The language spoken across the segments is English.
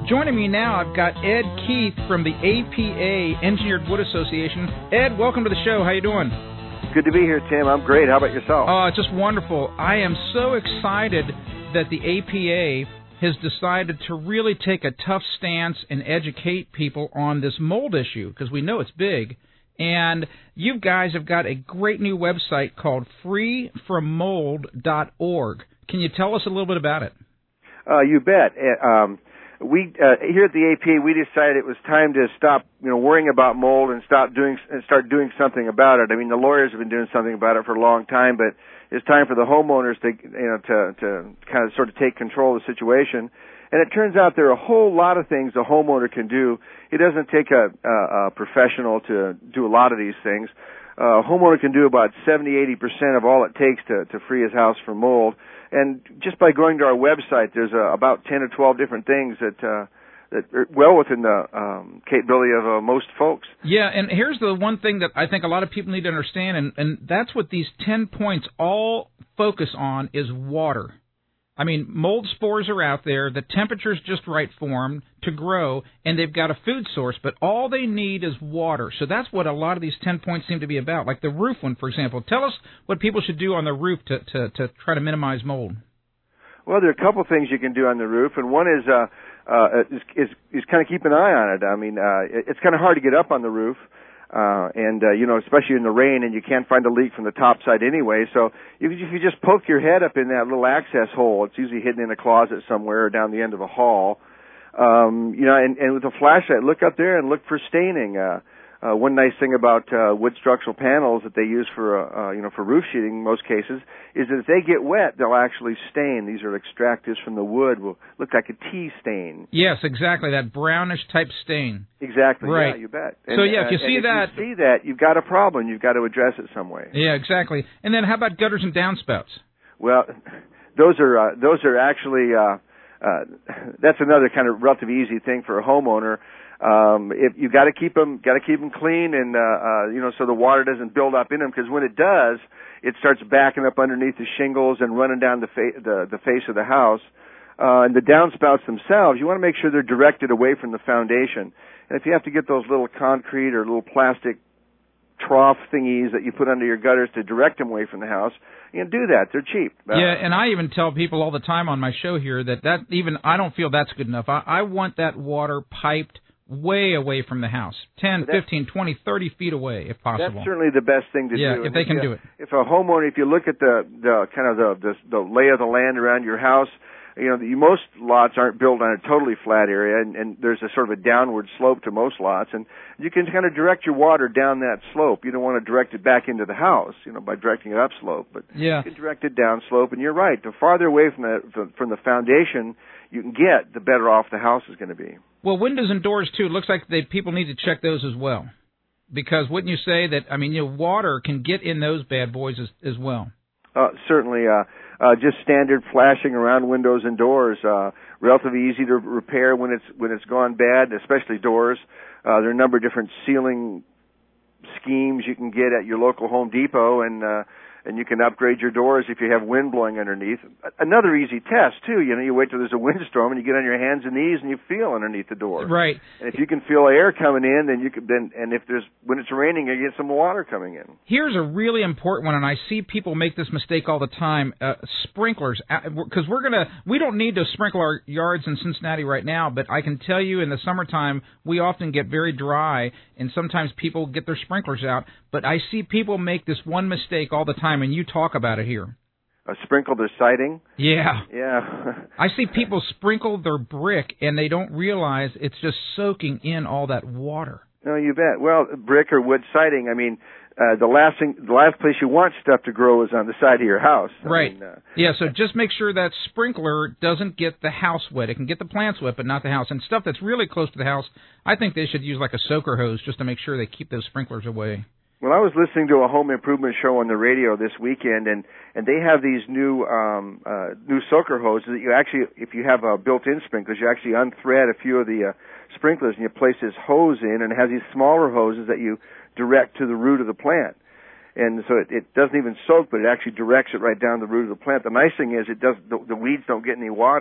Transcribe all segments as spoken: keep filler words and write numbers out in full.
Joining me now, I've got Ed Keith from the A P A, Engineered Wood Association. Ed, welcome to the show. How you doing? Good to be here, Tim. I'm great. How about yourself? Oh, it's just wonderful. I am so excited that the A P A has decided to really take a tough stance and educate people on this mold issue, because we know it's big. And you guys have got a great new website called free from mold dot org. Can you tell us a little bit about it? Uh, you bet. Uh, um, we uh, here at the A P A, we decided it was time to stop, you know, worrying about mold and stop doing and start doing something about it. I mean, the lawyers have been doing something about it for a long time, but it's time for the homeowners to, you know, to to kind of sort of take control of the situation. And it turns out there are a whole lot of things a homeowner can do. It doesn't take a, a, a professional to do a lot of these things. Uh, a homeowner can do about seventy, eighty percent of all it takes to, to free his house from mold. And just by going to our website, there's uh, about ten or twelve different things that uh, that are well within the um, capability of uh, most folks. Yeah, and here's the one thing that I think a lot of people need to understand, and, and that's what these ten points all focus on is water. I mean, mold spores are out there, the temperature's just right for them to grow, and they've got a food source, but all they need is water. So that's what a lot of these ten points seem to be about, like the roof one, for example. Tell us what people should do on the roof to, to, to try to minimize mold. Well, there are a couple things you can do on the roof, and one is uh, uh, is, is, is kind of keep an eye on it. I mean, uh, it's kind of hard to get up on the roof. Uh, and, uh, you know, especially in the rain, and you can't find a leak from the top side anyway. So you, if you just poke your head up in that little access hole, it's usually hidden in a closet somewhere or down the end of a hall. Um, you know, and, and with a flashlight, look up there and look for staining. Uh, uh, one nice thing about uh, wood structural panels that they use for, uh, uh, you know, for roof sheeting in most cases is that if they get wet, they'll actually stain. These are extractives from the wood. Will look like a tea stain. Yes, exactly, that brownish type stain. Exactly. Right. Yeah, you bet. And, so yeah, if you uh, see if that, you see that, you've got a problem. You've got to address it some way. Yeah, exactly. And then how about gutters and downspouts? Well, those are uh, those are actually uh, uh, that's another kind of relatively easy thing for a homeowner. Um, if you got to keep them, got to keep them clean, and uh, uh, you know, so the water doesn't build up in them. Because when it does, it starts backing up underneath the shingles and running down the fa- the, the face of the house. Uh, and the downspouts themselves, you want to make sure they're directed away from the foundation. And if you have to get those little concrete or little plastic trough thingies that you put under your gutters to direct them away from the house, you can do that. They're cheap. Uh, yeah, and I even tell people all the time on my show here that, that even I don't feel that's good enough. I, I want that water piped way away from the house, ten, fifteen, twenty, thirty feet away if possible. That's certainly the best thing to yeah, do. if they can if, do it. If a homeowner, if you look at the, the kind of the, the, the lay of the land around your house, you know, the, most lots aren't built on a totally flat area, and, and there's a sort of a downward slope to most lots, and you can kind of direct your water down that slope. You don't want to direct it back into the house, you know, by directing it up slope, but yeah. you can direct it down slope, and you're right. The farther away from the from the foundation you can get, the better off the house is going to be. Well, windows and doors too. It looks like they people need to check those as well, because wouldn't you say that? I mean, you know, water can get in those bad boys as, as well. Uh, certainly. Uh, Uh, just standard flashing around windows and doors, uh, relatively easy to repair when it's when it's gone bad, especially doors. Uh, there are a number of different sealing schemes you can get at your local Home Depot, and uh, and you can upgrade your doors if you have wind blowing underneath. Another easy test too. You know, you wait till there's a windstorm and you get on your hands and knees and you feel underneath the door. Right. And if you can feel air coming in, then you can. Then and if there's when it's raining, you get some water coming in. Here's a really important one, and I see people make this mistake all the time. Uh, sprinklers, because we're gonna we don't need to sprinkle our yards in Cincinnati right now, but I can tell you in the summertime we often get very dry, and sometimes people get their sprinklers out. But I see people make this one mistake all the time, and you talk about it here. Uh, sprinkle their siding? Yeah. Yeah. I see people sprinkle their brick, and they don't realize it's just soaking in all that water. No, you bet. Well, brick or wood siding, I mean, uh, the last thing, the last place you want stuff to grow is on the side of your house. I right. mean, uh, yeah, so just make sure that sprinkler doesn't get the house wet. It can get the plants wet, but not the house. And stuff that's really close to the house, I think they should use like a soaker hose just to make sure they keep those sprinklers away. Well, I was listening to a home improvement show on the radio this weekend, and, and they have these new um, uh, new soaker hoses that you actually, if you have uh, built-in sprinklers, you actually unthread a few of the uh, sprinklers and you place this hose in, and it has these smaller hoses that you direct to the root of the plant. And so it, it doesn't even soak, but it actually directs it right down the root of the plant. The nice thing is it does the, the weeds don't get any water,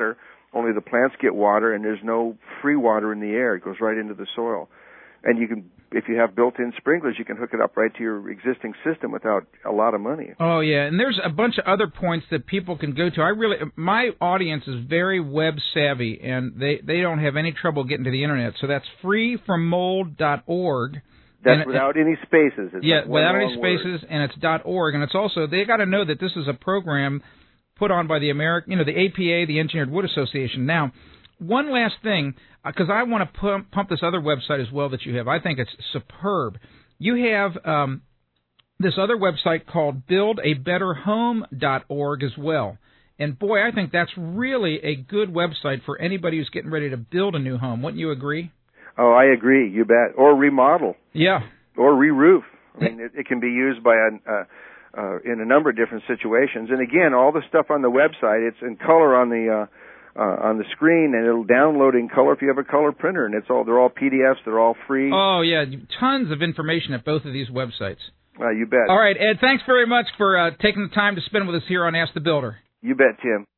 only the plants get water, and there's no free water in the air. It goes right into the soil. And you can, if you have built-in sprinklers, you can hook it up right to your existing system without a lot of money. Oh, yeah, and there's a bunch of other points that people can go to. I really, my audience is very web-savvy, and they, they don't have any trouble getting to the Internet. So that's free from mold dot org. That's and, without any spaces. It's yeah, like without any word. spaces, and it's .org. And it's also, they got to know that this is a program put on by the American, you know, the A P A, the Engineered Wood Association. Now, one last thing, because I want to pump, pump this other website as well that you have. I think it's superb. You have um, this other website called build a better home dot org as well. And, boy, I think that's really a good website for anybody who's getting ready to build a new home. Wouldn't you agree? Oh, I agree. You bet. Or remodel. Yeah. Or re-roof. I mean, it, it can be used by a... Uh, Uh, in a number of different situations. And again, all the stuff on the website, it's in color on the uh, uh, on the screen, and it'll download in color if you have a color printer. And it's all they're all P D Fs. They're all free. Oh yeah, tons of information at both of these websites. Uh, you bet. All right, Ed. Thanks very much for uh, taking the time to spend with us here on Ask the Builder. You bet, Tim.